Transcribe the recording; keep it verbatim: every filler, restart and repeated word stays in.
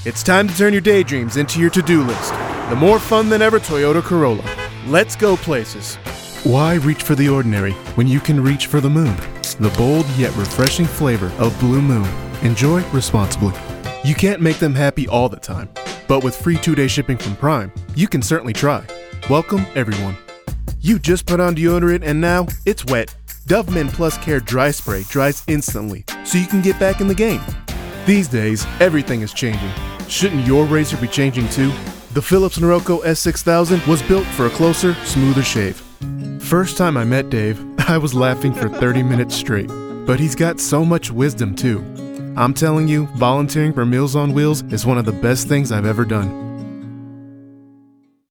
It's time to turn your daydreams into your to-do list. The more fun than ever Toyota Corolla. Let's go places. Why reach for the ordinary when you can reach for the moon? The bold yet refreshing flavor of Blue Moon. Enjoy responsibly. You can't make them happy all the time, but with free two-day shipping from Prime, you can certainly try. Welcome, everyone. You just put on deodorant and now it's wet. Dove Men Plus Care Dry Spray dries instantly, so you can get back in the game. These days, everything is changing. Shouldn't your razor be changing too? The Philips Norelco S six thousand was built for a closer, smoother shave. First time I met Dave, I was laughing for thirty minutes straight. But he's got so much wisdom too. I'm telling you, volunteering for Meals on Wheels is one of the best things I've ever done.